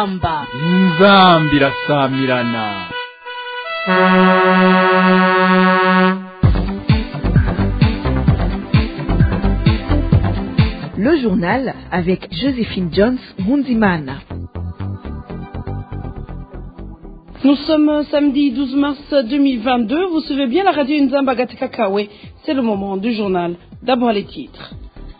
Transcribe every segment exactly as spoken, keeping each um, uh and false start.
inzamba inzamba irasamirana. Le journal avec Joséphine Jones Munzimana. Nous sommes samedi douze mars deux mille vingt-deux. Vous suivez bien la radio Nzamba Gateka Kawe. C'est le moment du journal. D'abord les titres.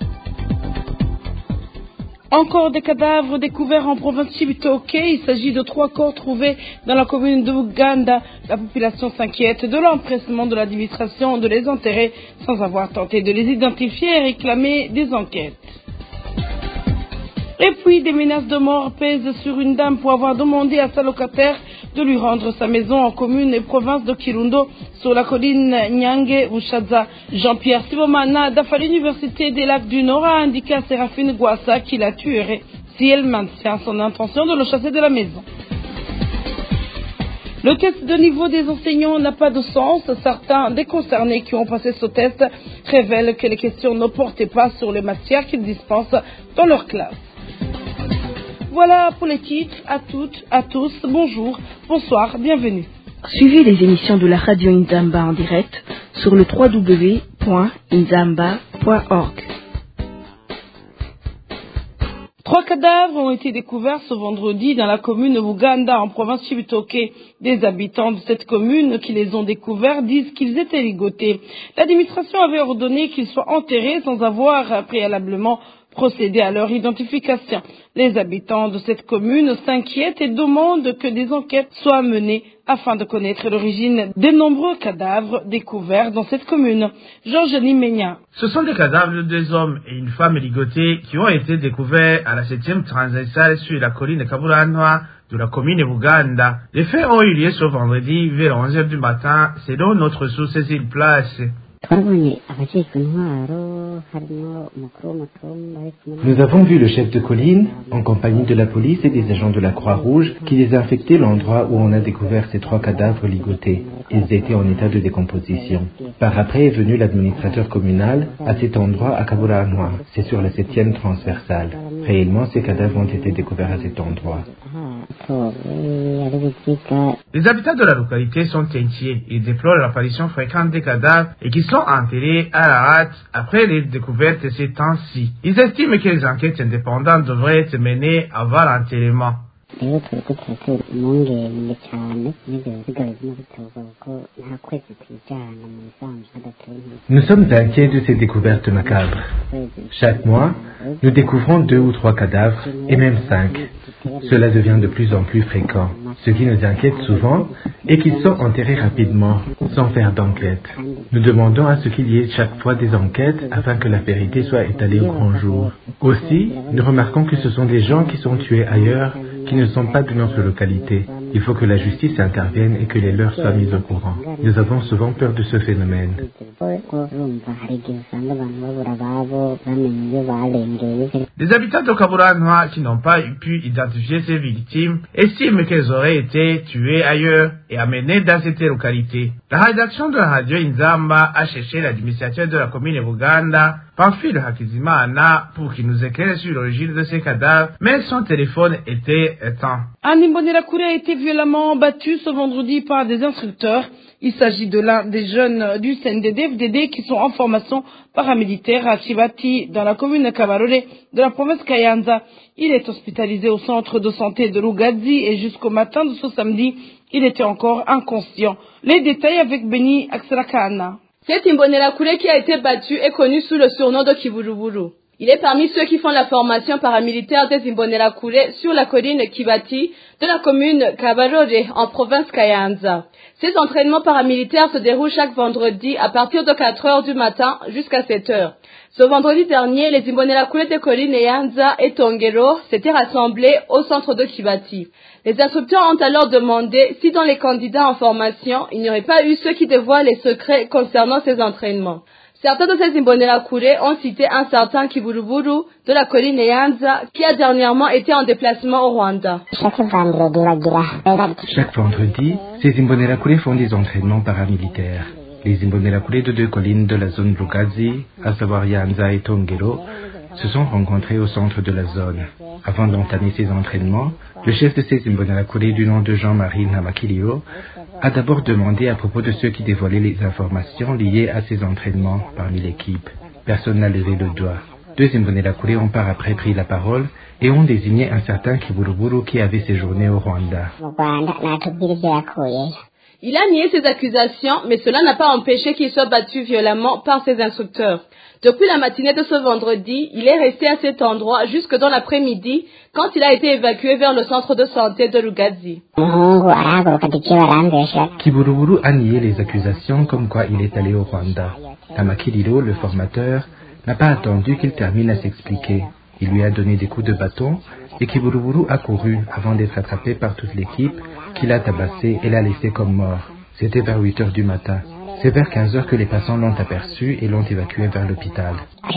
Encore des cadavres découverts en province Chibitoke. Il s'agit de trois corps trouvés dans la commune de Uganda. La population s'inquiète de l'empressement de l'administration de les enterrer sans avoir tenté de les identifier et réclamer des enquêtes. Et puis des menaces de mort pèsent sur une dame pour avoir demandé à sa locataire de lui rendre sa maison en commune et province de Kirundo sur la colline Nyange Ushaza. Jean-Pierre Sibomana d'Afa l'Université des Lacs du Nord a indiqué à Séraphine Gouassa qu'il la tuerait si elle maintient son intention de le chasser de la maison. Le test de niveau des enseignants n'a pas de sens. Certains des concernés qui ont passé ce test révèlent que les questions ne portaient pas sur les matières qu'ils dispensent dans leur classe. Voilà pour les titres. À toutes, à tous, bonjour, bonsoir, bienvenue. Suivez les émissions de la radio Nzamba en direct sur le w w w point nzamba point org. Trois cadavres ont été découverts ce vendredi dans la commune de Buganda en province Chibitoke. Des habitants de cette commune qui les ont découverts disent qu'ils étaient ligotés. L'administration avait ordonné qu'ils soient enterrés sans avoir préalablement procédé à leur identification. Les habitants de cette commune s'inquiètent et demandent que des enquêtes soient menées afin de connaître l'origine des nombreux cadavres découverts dans cette commune. Georges Nimenya. Ce sont des cadavres de deux hommes et une femme ligotée qui ont été découverts à la septième transversale sur la colline Kaburanwa de la commune de Buganda. Les faits ont eu lieu ce vendredi vers onze heures du matin selon notre source sur place. Nous avons vu le chef de colline, en compagnie de la police et des agents de la Croix-Rouge, qui désinfectaient l'endroit où on a découvert ces trois cadavres ligotés. Ils étaient en état de décomposition. Par après est venu l'administrateur communal à cet endroit à Kaburanwa. C'est sur la septième transversale. Réellement, ces cadavres ont été découverts à cet endroit. Les habitants de la localité sont inquiets. Ils déplorent l'apparition fréquente des cadavres et qui sont enterrés à la hâte après les découvertes de ces temps-ci. Ils estiment que les enquêtes indépendantes devraient être menées avant l'enterrement. Nous sommes inquiets de ces découvertes macabres. Chaque mois, nous découvrons deux ou trois cadavres, et même cinq. Cela devient de plus en plus fréquent. Ce qui nous inquiète souvent est qu'ils sont enterrés rapidement, sans faire d'enquête. Nous demandons à ce qu'il y ait chaque fois des enquêtes afin que la vérité soit étalée au grand jour. Aussi, nous remarquons que ce sont des gens qui sont tués ailleurs, qui ne sont pas de notre localité. Il faut que la justice intervienne et que les leurs soient mis au courant. Nous avons souvent peur de ce phénomène. Les habitants de Kaburanwa qui n'ont pas pu identifier ces victimes estiment qu'elles auraient été tuées ailleurs et amenées dans cette localité. La rédaction de la radio Nzamba a cherché l'administrateur de la commune de Buganda, Pamphile Hakizimana, pour qu'il nous éclaire sur l'origine de ces cadavres, mais son téléphone était éteint. Un Imbonerakure a été violemment battu ce vendredi par des instructeurs. Il s'agit de l'un des jeunes du C N D D F D D qui sont en formation paramilitaire à Chibati, dans la commune de Kabarore de la province Kayanza. Il est hospitalisé au centre de santé de Lugazi et jusqu'au matin de ce samedi, il était encore inconscient. Les détails avec Beni Aksarakana. Cet Imbonerakure qui a été battu est connu sous le surnom de Kiburuburu. Il est parmi ceux qui font la formation paramilitaire des Imbonerakure sur la colline Kibati de la commune Kabarore en province Kayanza. Ces entraînements paramilitaires se déroulent chaque vendredi à partir de quatre heures du matin jusqu'à sept heures. Ce vendredi dernier, les Imbonerakure de colline Yanza et Tongero s'étaient rassemblés au centre de Kibati. Les instructeurs ont alors demandé si dans les candidats en formation, il n'y aurait pas eu ceux qui dévoilent les secrets concernant ces entraînements. Certains de ces Imbonerakure ont cité un certain Kiburuburu de la colline Yanza qui a dernièrement été en déplacement au Rwanda. Chaque vendredi, ces Imbonerakure font des entraînements paramilitaires. Les Imbonerakure de deux collines de la zone Rugazi, à savoir Yanza et Tongero, se sont rencontrés au centre de la zone. Avant d'entamer ses entraînements, le chef de ces Imbonerakure du nom de Jean-Marie Namakilio a d'abord demandé à propos de ceux qui dévoilaient les informations liées à ces entraînements parmi l'équipe. Personne n'a levé le doigt. Deux Imbonerakure ont par après pris la parole et ont désigné un certain Kiburuburu qui avait séjourné au Rwanda. Il a nié ces accusations, mais cela n'a pas empêché qu'il soit battu violemment par ses instructeurs. Depuis la matinée de ce vendredi, il est resté à cet endroit jusque dans l'après-midi, quand il a été évacué vers le centre de santé de Lugazi. Kiburuburu a nié les accusations comme quoi il est allé au Rwanda. Namakililo, le formateur, n'a pas attendu qu'il termine à s'expliquer. Il lui a donné des coups de bâton et Kiburuburu a couru avant d'être attrapé par toute l'équipe qui l'a tabassé et l'a laissé comme mort. C'était vers huit heures du matin. C'est vers quinze heures que les passants l'ont aperçu et l'ont évacué vers l'hôpital.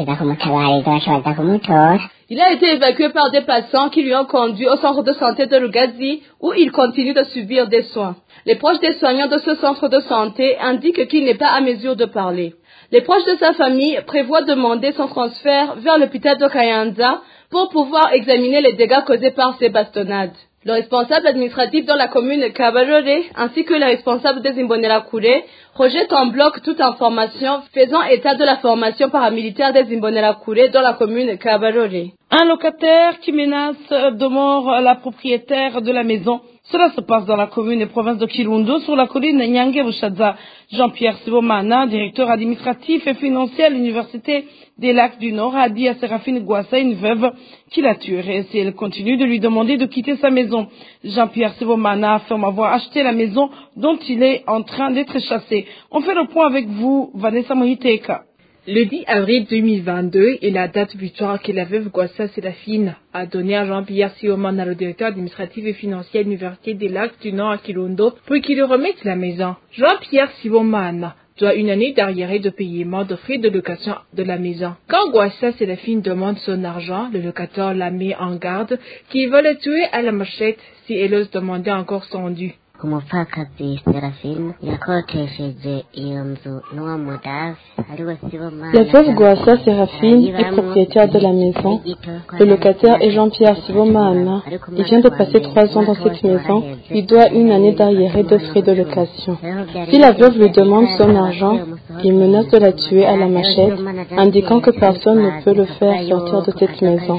Il a été évacué par des passants qui lui ont conduit au centre de santé de Lugazi où il continue de subir des soins. Les proches des soignants de ce centre de santé indiquent qu'il n'est pas à mesure de parler. Les proches de sa famille prévoient demander son transfert vers l'hôpital de Kayanza pour pouvoir examiner les dégâts causés par ces bastonnades. Le responsable administratif dans la commune Kabarore ainsi que le responsable des Imbonerakure rejettent en bloc toute information faisant état de la formation paramilitaire des Imbonerakure dans la commune Kabarore. Un locataire qui menace de mort la propriétaire de la maison. Cela se passe dans la commune et province de Kirundo, sur la colline Nyange-Bushaza. Jean-Pierre Sibomana, directeur administratif et financier à l'université des Lacs du Nord, a dit à Séraphine Gouassa, une veuve, qu'il a tué si elle continue de lui demander de quitter sa maison. Jean-Pierre Sibomana affirme avoir acheté la maison dont il est en train d'être chassé. On fait le point avec vous, Vanessa Mohiteka. Le dix avril deux mille vingt-deux est la date butoir que la veuve Gouassa Séraphine a donné à Jean-Pierre Sibomana, le directeur administratif et financier à l'université des Lacs du Nord à Kirundo, pour qu'il lui remette la maison. Jean-Pierre Sibomana doit une année d'arriéré de paiement de frais de location de la maison. Quand Gouassa Séraphine demande son argent, le locataire la met en garde qu'il va la tuer à la machette si elle ose demander encore son dû. umupfakazi Serafine yakotesheje iyo nzu n'uwo mudavi ariwe Sibomana. La veuve Gouassa Séraphine est propriétaire de la maison. Le locataire est Jean-Pierre Sibomana. Il vient de passer trois ans dans cette maison. Il doit une année d'arriéré de frais de location. Si la veuve lui demande son argent, il menace de la tuer à la machette, indiquant que personne ne peut le faire sortir de cette maison.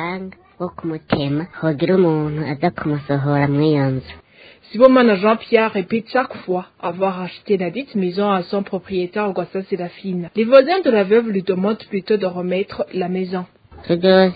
Sibomana Jean-Pierre répète chaque fois avoir acheté la dite maison à son propriétaire Gouassa Séraphine. Les voisins de la veuve lui demandent plutôt de remettre la maison. Nous,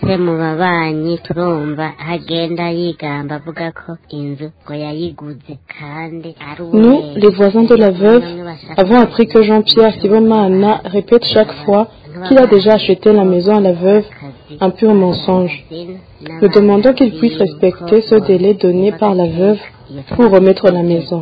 les voisins de la veuve, avons appris que Jean-Pierre Sibomana répète chaque fois qu'il a déjà acheté la maison à la veuve, un pur mensonge. Nous demandons qu'il puisse respecter ce délai donné par la veuve pour remettre la maison.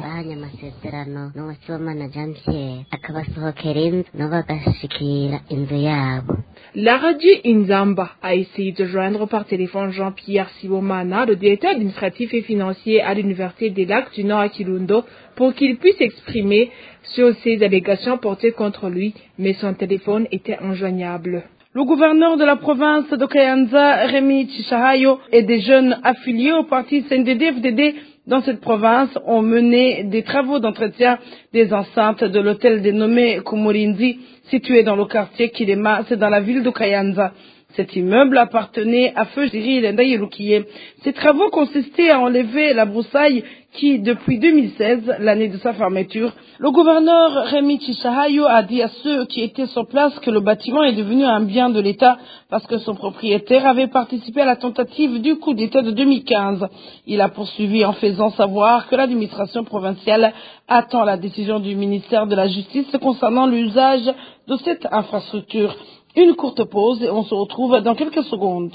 La radio Inzamba a essayé de joindre par téléphone Jean-Pierre Sibomana, le directeur administratif et financier à l'université des Lacs du Nord à Kirundo, pour qu'il puisse exprimer sur ces allégations portées contre lui, mais son téléphone était injoignable. Le gouverneur de la province de Kayanza, Rémi Chichahayo, et des jeunes affiliés au parti C N D D F D D dans cette province ont mené des travaux d'entretien des enceintes de l'hôtel dénommé Kumurinzi, situé dans le quartier Kilema, c'est dans la ville de Kayanza. Cet immeuble appartenait à Feu Cyril Ndayerukiye. Ces travaux consistaient à enlever la broussaille qui, depuis deux mille seize, l'année de sa fermeture, le gouverneur Rémi Chichahayo a dit à ceux qui étaient sur place que le bâtiment est devenu un bien de l'État parce que son propriétaire avait participé à la tentative du coup d'État de deux mille quinze. Il a poursuivi en faisant savoir que l'administration provinciale attend la décision du ministère de la Justice concernant l'usage de cette infrastructure. Une courte pause et on se retrouve dans quelques secondes.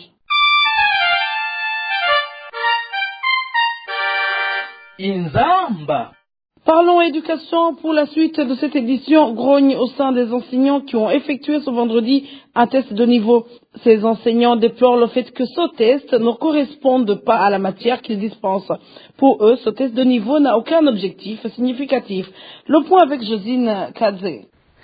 Inzamba. Parlons éducation pour la suite de cette édition. Grogne au sein des enseignants qui ont effectué ce vendredi un test de niveau. Ces enseignants déplorent le fait que ce test ne corresponde pas à la matière qu'ils dispensent. Pour eux, ce test de niveau n'a aucun objectif significatif. Le point avec Josine Kadze.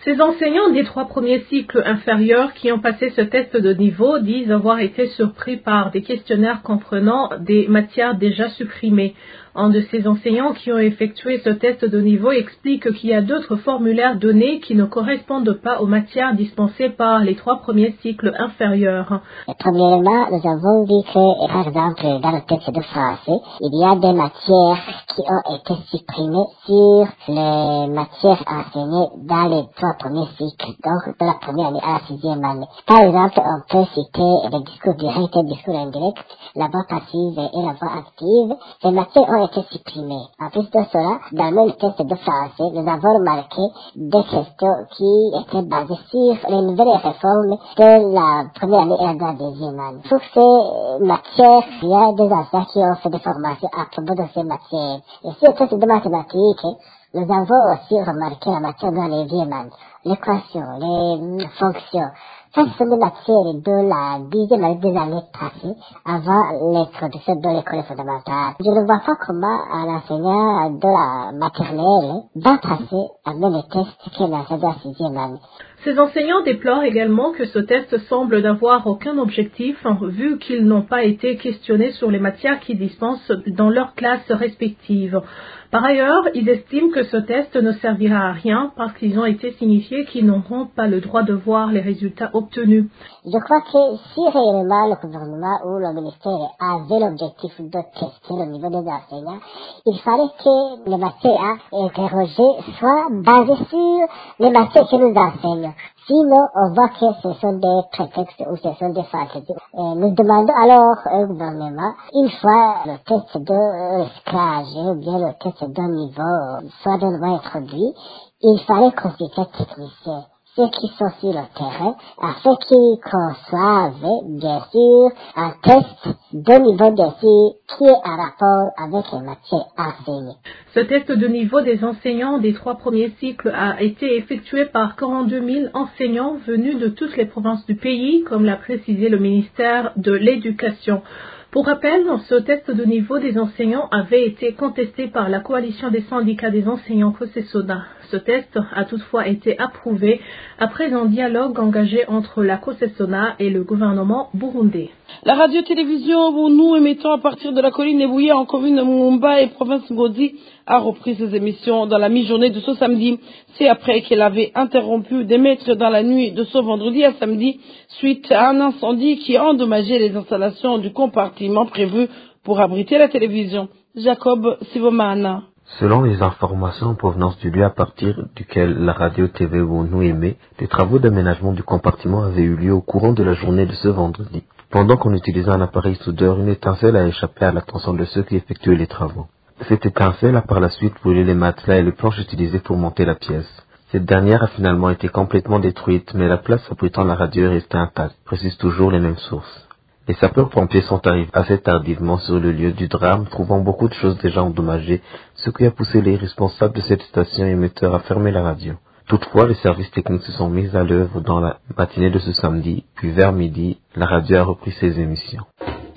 Ces enseignants des trois premiers cycles inférieurs qui ont passé ce test de niveau disent avoir été surpris par des questionnaires comprenant des matières déjà supprimées. Un de ces enseignants qui ont effectué ce test de niveau explique qu'il y a d'autres formulaires donnés qui ne correspondent pas aux matières dispensées par les trois premiers cycles inférieurs. Premièrement, nous avons vu que, par exemple, dans le texte de français, il y a des matières qui ont été supprimées sur les matières enseignées dans les trois premiers cycles, donc de la première année à la sixième année. Par exemple, on peut citer le discours direct et le discours indirect, la voix passive et la voix active. Ces matières ont été supprimées. En plus de cela, dans le même texte de français, nous avons remarqué des questions qui étaient basées sur les nouvelles réformes de la première année et de la deuxième année. Pour ces matières, il y a des enseignants qui ont fait des formations à propos de ces matières. Et sur le texte de mathématiques, nous avons aussi remarqué la matière de la neuvième année, l'équation, les fonctions. Ça, ce sont des matières de la dixième année des années passées, avant l'introduction de l'école fondamentale. Je ne vois pas comment un enseignant de la maternelle va passer à même test qu'un enseignant de la sixième année. Ces enseignants déplorent également que ce test semble n'avoir aucun objectif, vu qu'ils n'ont pas été questionnés sur les matières qu'ils dispensent dans leurs classes respectives. Par ailleurs, ils estiment que ce test ne servira à rien parce qu'ils ont été signifiés qu'ils n'auront pas le droit de voir les résultats obtenus. Je crois que si réellement le gouvernement ou le ministère avait l'objectif de tester le niveau des enseignants, il fallait que les matières interrogées soient basées sur les matières que nous enseignons. Sinon, on voit que ce sont des prétextes ou ce sont des fantaisies. Et nous demandons alors au gouvernement, une fois le test de recyclage ou bien le test de niveau soit de nouveau introduit, il fallait consulter techniciens, ceux qui sont sur le terrain, afin qu'ils conçoivent, bien sûr, un test de niveau, bien sûr, qui est en rapport avec les matières enseignées. Ce test de niveau des enseignants des trois premiers cycles a été effectué par quarante-deux mille enseignants venus de toutes les provinces du pays, comme l'a précisé le ministère de l'Éducation. Pour rappel, ce test de niveau des enseignants avait été contesté par la coalition des syndicats des enseignants COSESONA. Ce test a toutefois été approuvé après un dialogue engagé entre la COSESONA et le gouvernement burundais. La radio-télévision Bounou émettant à partir de la colline Ebouye en commune de Mumba et province Ngodi a repris ses émissions dans la mi-journée de ce samedi. C'est après qu'elle avait interrompu d'émettre dans la nuit de ce vendredi à samedi suite à un incendie qui a endommagé les installations du compartiment prévu pour abriter la télévision. Jacob Sivomana. Selon les informations en provenance du lieu à partir duquel la radio-T V Bounou émet, les travaux d'aménagement du compartiment avaient eu lieu au courant de la journée de ce vendredi. Pendant qu'on utilisait un appareil soudeur, une étincelle a échappé à l'attention de ceux qui effectuaient les travaux. Cette étincelle a par la suite brûlé les matelas et les planches utilisées pour monter la pièce. Cette dernière a finalement été complètement détruite, mais la place abritant la radio est restée intacte, précisent toujours les mêmes sources. Les sapeurs-pompiers sont arrivés assez tardivement sur le lieu du drame, trouvant beaucoup de choses déjà endommagées, ce qui a poussé les responsables de cette station émetteur à fermer la radio. Toutefois, les services techniques se sont mis à l'œuvre dans la matinée de ce samedi, puis vers midi, la radio a repris ses émissions.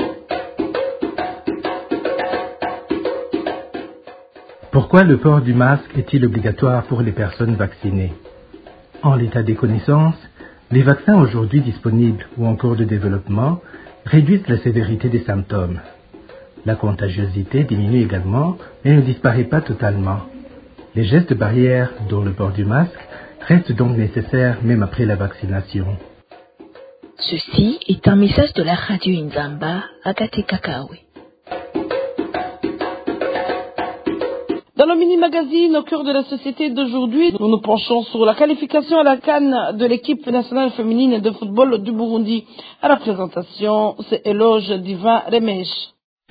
Pourquoi le port du masque est-il obligatoire pour les personnes vaccinées? En l'état des connaissances, les vaccins aujourd'hui disponibles ou en cours de développement réduisent la sévérité des symptômes. La contagiosité diminue également, mais ne disparaît pas totalement. Les gestes barrières, dont le port du masque, restent donc nécessaires même après la vaccination. Ceci est un message de la radio Inzamba, Agate Kakawe. Dans le mini-magazine au cœur de la société d'aujourd'hui, nous nous penchons sur la qualification à la CAN de l'équipe nationale féminine de football du Burundi. À la présentation, c'est Éloge Divin Remèche.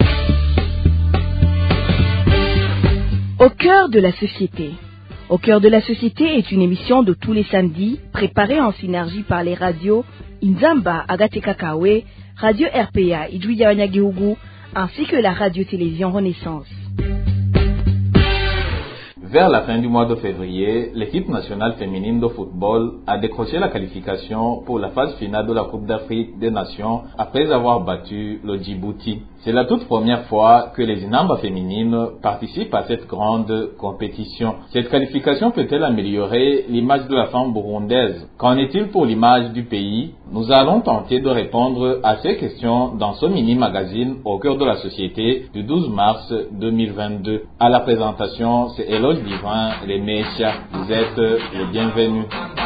Au cœur de la société. Au cœur de la société est une émission de tous les samedis, préparée en synergie par les radios Inzamba, Agate Kakawe, Radio R P A, Idouya Wanyagihugu, ainsi que la radio-télévision Renaissance. Vers la fin du mois de février, l'équipe nationale féminine de football a décroché la qualification pour la phase finale de la Coupe d'Afrique des Nations après avoir battu le Djibouti. C'est la toute première fois que les Inamba féminines participent à cette grande compétition. Cette qualification peut-elle améliorer l'image de la femme burundaise? Qu'en est-il pour l'image du pays? Nous allons tenter de répondre à ces questions dans ce mini-magazine au cœur de la société du douze mars deux mille vingt-deux. À la présentation, c'est Eloge Divin, les Méchia. Vous êtes les bienvenus.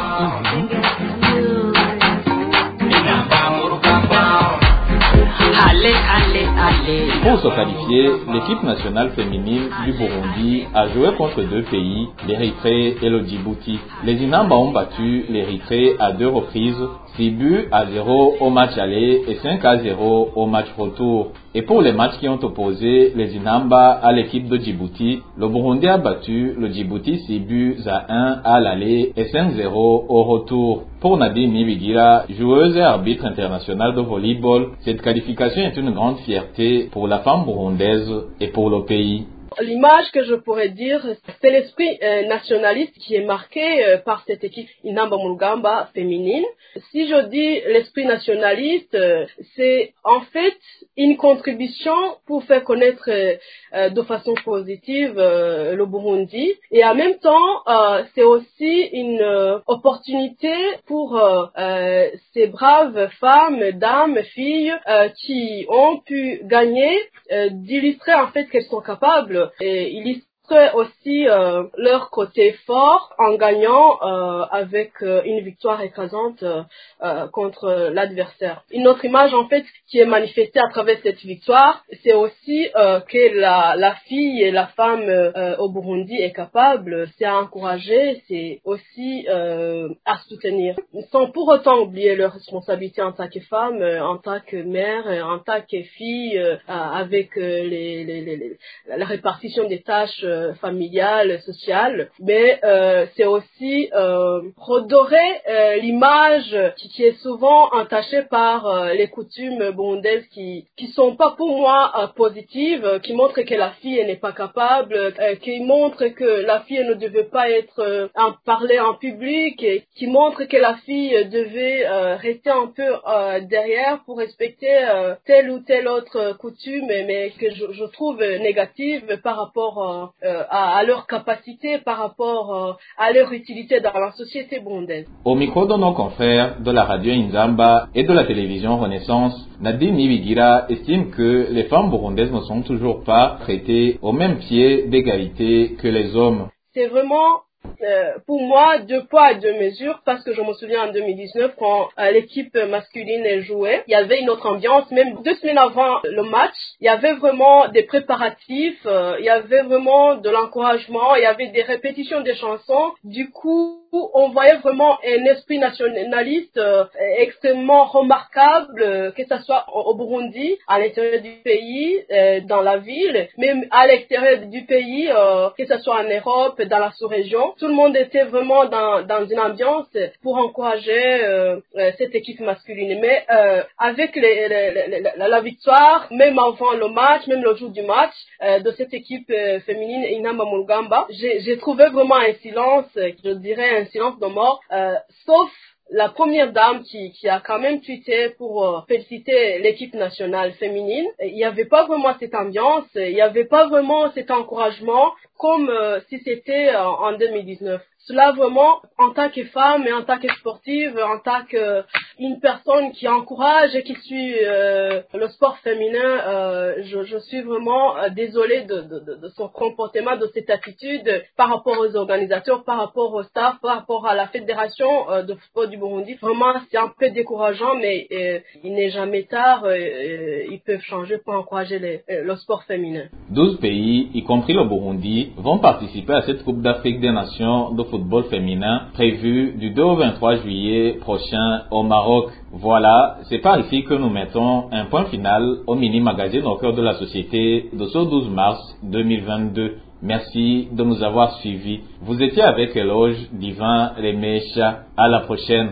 Allez, allez, allez. Pour se qualifier, l'équipe nationale féminine du Burundi a joué contre deux pays, l'Érythrée et le Djibouti. Les Inamba ont battu l'Érythrée à deux reprises, six buts à zéro au match aller et cinq à zéro au match retour. Et pour les matchs qui ont opposé les Inamba à l'équipe de Djibouti, le Burundi a battu le Djibouti six buts à un à l'aller et cinq zéro au retour. Pour Nadine Nibigira, joueuse et arbitre internationale de volleyball, cette qualification est une grande fierté pour la femme burundaise et pour le pays. L'image que je pourrais dire, c'est l'esprit euh, nationaliste qui est marqué euh, par cette équipe Inamba Murugamba féminine. Si je dis l'esprit nationaliste, euh, c'est en fait une contribution pour faire connaître euh, euh, de façon positive euh, le Burundi. Et en même temps, euh, c'est aussi une euh, opportunité pour euh, euh, ces braves femmes, dames, filles euh, qui ont pu gagner, euh, d'illustrer en fait qu'elles sont capables et illustrer aussi euh, leur côté fort en gagnant euh, avec euh, une victoire écrasante euh, euh, contre l'adversaire. Une autre image en fait qui est manifestée à travers cette victoire, c'est aussi euh, que la, la fille et la femme euh, au Burundi est capable, c'est à encourager, c'est aussi euh, à soutenir, sans pour autant oublier leurs responsabilités en tant que femme, en tant que mère, en tant que fille, euh, avec euh, les, les, les, les, la répartition des tâches euh, familiale, sociale, mais euh, c'est aussi euh, redorer euh, l'image qui, qui est souvent entachée par euh, les coutumes burundaises qui qui sont pas pour moi euh, positives, euh, qui montrent que la fille n'est pas capable, euh, qui montrent que la fille ne devait pas être euh, en parler en public, et qui montrent que la fille devait euh, rester un peu euh, derrière pour respecter euh, telle ou telle autre coutume, mais que je, je trouve négative par rapport euh, À, à leur capacité, par rapport euh, à leur utilité dans la société burundaise. Au micro de nos confrères de la radio Inzamba et de la télévision Renaissance, Nadine Nibigira estime que les femmes burundaises ne sont toujours pas traitées au même pied d'égalité que les hommes. C'est vraiment Euh, pour moi, deux poids, deux mesures, parce que je me souviens en deux mille dix-neuf, quand euh, l'équipe masculine jouait, il y avait une autre ambiance, même deux semaines avant le match, il y avait vraiment des préparatifs, euh, il y avait vraiment de l'encouragement, il y avait des répétitions des chansons, du coup, on voyait vraiment un esprit nationaliste euh, extrêmement remarquable, euh, que ce soit au Burundi, à l'intérieur du pays, euh, dans la ville, même à l'extérieur du pays, euh, que ce soit en Europe, dans la sous-région. Tout le monde était vraiment dans, dans une ambiance pour encourager euh, euh, cette équipe masculine. Mais euh, avec les, les, les, la, la victoire, même avant le match, même le jour du match euh, de cette équipe euh, féminine Inamba Murugamba, j'ai, j'ai trouvé vraiment un silence, je dirais un silence de mort, euh, sauf la première dame qui, qui a quand même tweeté pour euh, féliciter l'équipe nationale féminine. Il n'y avait pas vraiment cette ambiance, il n'y avait pas vraiment cet encouragement comme euh, si c'était euh, en deux mille dix-neuf. Cela vraiment, en tant que femme et en tant que sportive, en tant qu'une personne qui encourage et qui suit euh, le sport féminin, euh, je, je suis vraiment euh, désolée de, de, de, de son comportement, de cette attitude par rapport aux organisateurs, par rapport au staff, par rapport à la fédération euh, de football du Burundi. Vraiment, c'est un peu décourageant, mais euh, il n'est jamais tard. Euh, euh, ils peuvent changer pour encourager les, euh, le sport féminin. douze pays, y compris le Burundi, vont participer à cette Coupe d'Afrique des Nations de football féminin prévue du deux au vingt-trois juillet prochain au Maroc. Voilà, c'est par ici que nous mettons un point final au mini-magazine au cœur de la société de ce douze mars deux mille vingt-deux. Merci de nous avoir suivis. Vous étiez avec Eloge Divin Remesha. À la prochaine.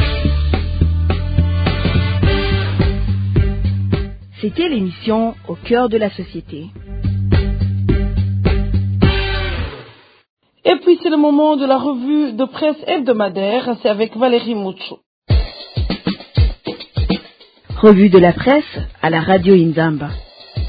C'était l'émission Au cœur de la société. Et puis c'est le moment de la revue de presse hebdomadaire, c'est avec Valérie Mouchou. Revue de la presse à la radio Inzamba.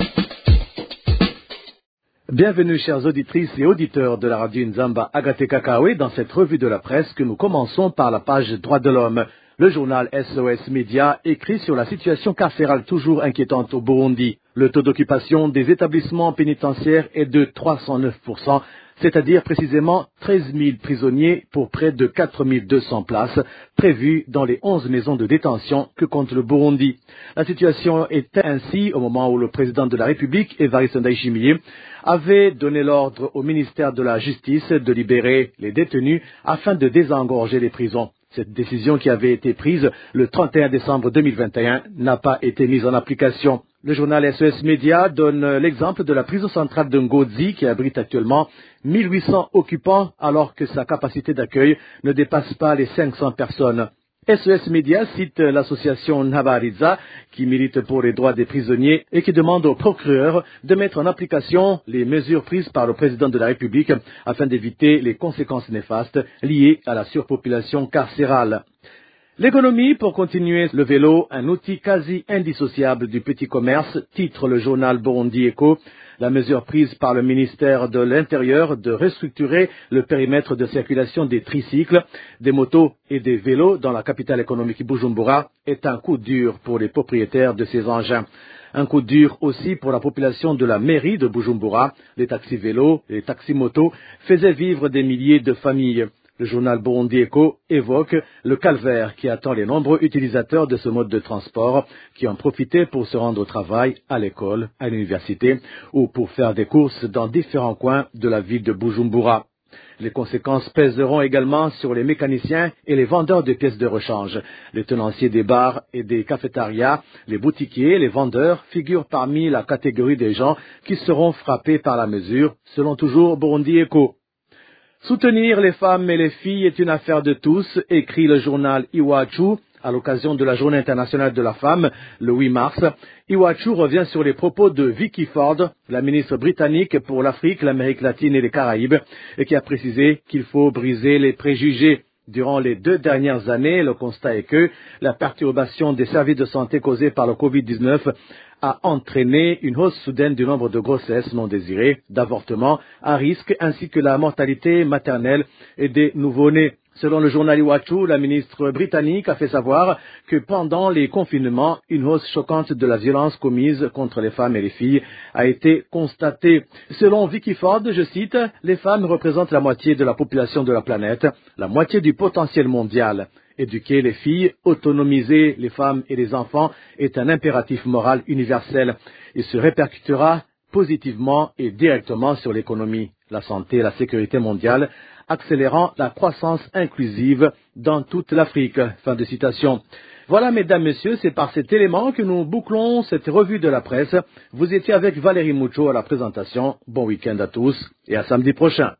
Bienvenue chères auditrices et auditeurs de la radio Nzamba Agatekakawe dans cette revue de la presse que nous commençons par la page Droits de l'homme. Le journal S O S Média écrit sur la situation carcérale toujours inquiétante au Burundi. Le taux d'occupation des établissements pénitentiaires est de trois cent neuf pour cent, c'est-à-dire précisément treize mille prisonniers pour près de quatre mille deux cents places prévues dans les onze maisons de détention que compte le Burundi. La situation était ainsi au moment où le président de la République, Evariste Ndayishimiye, avait donné l'ordre au ministère de la Justice de libérer les détenus afin de désengorger les prisons. Cette décision qui avait été prise le trente et un décembre deux mille vingt et un n'a pas été mise en application. Le journal S O S Média donne l'exemple de la prison centrale de Ngozi qui abrite actuellement mille huit cents occupants alors que sa capacité d'accueil ne dépasse pas les cinq cents personnes. S O S Média cite l'association Nhabariza qui milite pour les droits des prisonniers et qui demande au procureur de mettre en application les mesures prises par le président de la République afin d'éviter les conséquences néfastes liées à la surpopulation carcérale. L'économie pour continuer le vélo, un outil quasi indissociable du petit commerce, titre le journal Burundi Echo. La mesure prise par le ministère de l'Intérieur de restructurer le périmètre de circulation des tricycles, des motos et des vélos dans la capitale économique Bujumbura est un coup dur pour les propriétaires de ces engins. Un coup dur aussi pour la population de la mairie de Bujumbura. Les taxis vélos et les taxis motos faisaient vivre des milliers de familles. Le journal Burundi Echo évoque le calvaire qui attend les nombreux utilisateurs de ce mode de transport qui en profitaient pour se rendre au travail, à l'école, à l'université ou pour faire des courses dans différents coins de la ville de Bujumbura. Les conséquences pèseront également sur les mécaniciens et les vendeurs de pièces de rechange. Les tenanciers des bars et des cafétérias, les boutiquiers, les vendeurs figurent parmi la catégorie des gens qui seront frappés par la mesure, selon toujours Burundi Echo. Soutenir les femmes et les filles est une affaire de tous, écrit le journal Iwachu à l'occasion de la Journée internationale de la femme, le huit mars. Iwachu revient sur les propos de Vicky Ford, la ministre britannique pour l'Afrique, l'Amérique latine et les Caraïbes, et qui a précisé qu'il faut briser les préjugés. Durant les deux dernières années, le constat est que la perturbation des services de santé causée par le covid dix-neuf a entraîné une hausse soudaine du nombre de grossesses non désirées, d'avortements à risque, ainsi que la mortalité maternelle et des nouveau-nés. Selon le journal Iwachu, la ministre britannique a fait savoir que pendant les confinements, une hausse choquante de la violence commise contre les femmes et les filles a été constatée. Selon Vicky Ford, je cite, « Les femmes représentent la moitié de la population de la planète, la moitié du potentiel mondial. Éduquer les filles, autonomiser les femmes et les enfants est un impératif moral universel. Il se répercutera positivement et directement sur l'économie, la santé et la sécurité mondiale, accélérant la croissance inclusive dans toute l'Afrique. » Fin de citation. Voilà, mesdames, messieurs, c'est par cet élément que nous bouclons cette revue de la presse. Vous étiez avec Valérie Moucho à la présentation. Bon week-end à tous et à samedi prochain.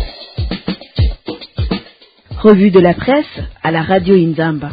Revue de la presse à la radio Inzamba.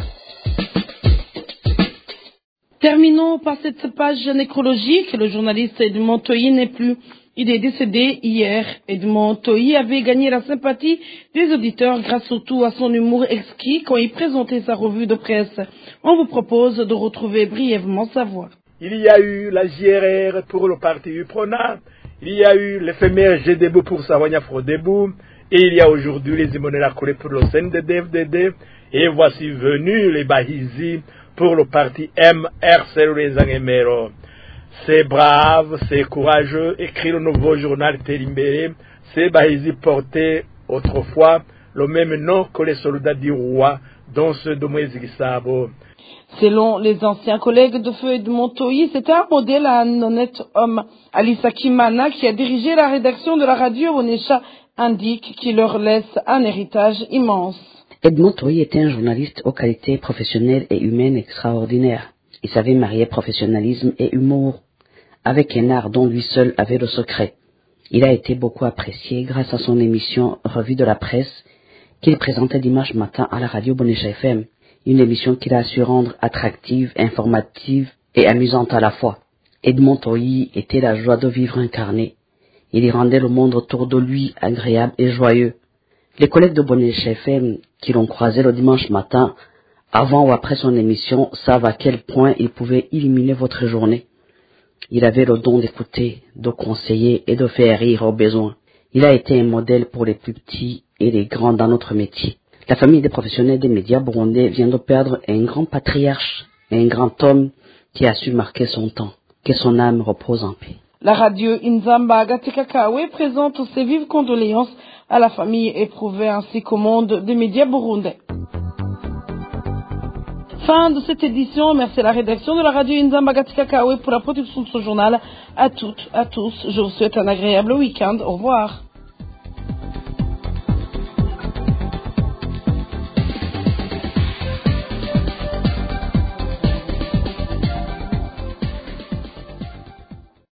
Terminons par cette page nécrologique. Le journaliste Edmond Toyi n'est plus. Il est décédé hier. Edmond Toyi avait gagné la sympathie des auditeurs grâce surtout à son humour exquis quand il présentait sa revue de presse. On vous propose de retrouver brièvement sa voix. Il y a eu la J R R pour le parti UPRONA. Il y a eu l'éphémère G D B pour Savonia Frodebou. Et il y a aujourd'hui les Imonela Kole pour le C N D D F D D. Et voici venus les Bahizi pour le parti M R C Rezangemero. C'est brave, c'est courageux, écrit le nouveau journal Telimbere. Ces Bahizi portaient autrefois le même nom que les soldats du roi, dont ceux de Moïse Gisabo. Selon les anciens collègues de feu Edmond Toyi, c'était un modèle à un honnête homme. Alissa Kimana, qui a dirigé la rédaction de la radio Onesha, indique qu'il leur laisse un héritage immense. Edmond Toyi était un journaliste aux qualités professionnelles et humaines extraordinaires. Il savait marier professionnalisme et humour, avec un art dont lui seul avait le secret. Il a été beaucoup apprécié grâce à son émission Revue de la presse, qu'il présentait dimanche matin à la radio Bonesha F M, une émission qu'il a su rendre attractive, informative et amusante à la fois. Edmond Toyi était la joie de vivre incarnée. Il y rendait le monde autour de lui agréable et joyeux. Les collègues de Bonesha F M qui l'ont croisé le dimanche matin, avant ou après son émission, savent à quel point il pouvait illuminer votre journée. Il avait le don d'écouter, de conseiller et de faire rire au besoin. Il a été un modèle pour les plus petits et les grands dans notre métier. La famille des professionnels des médias burundais vient de perdre un grand patriarche, un grand homme qui a su marquer son temps. Que son âme repose en paix. La radio Inzamba Agatekakawe présente ses vives condoléances à la famille éprouvée ainsi qu'au monde des médias burundais. Fin de cette édition. Merci à la rédaction de la radio Inzamba Agatekakawe pour la production de ce journal. À toutes, à tous, je vous souhaite un agréable week-end. Au revoir.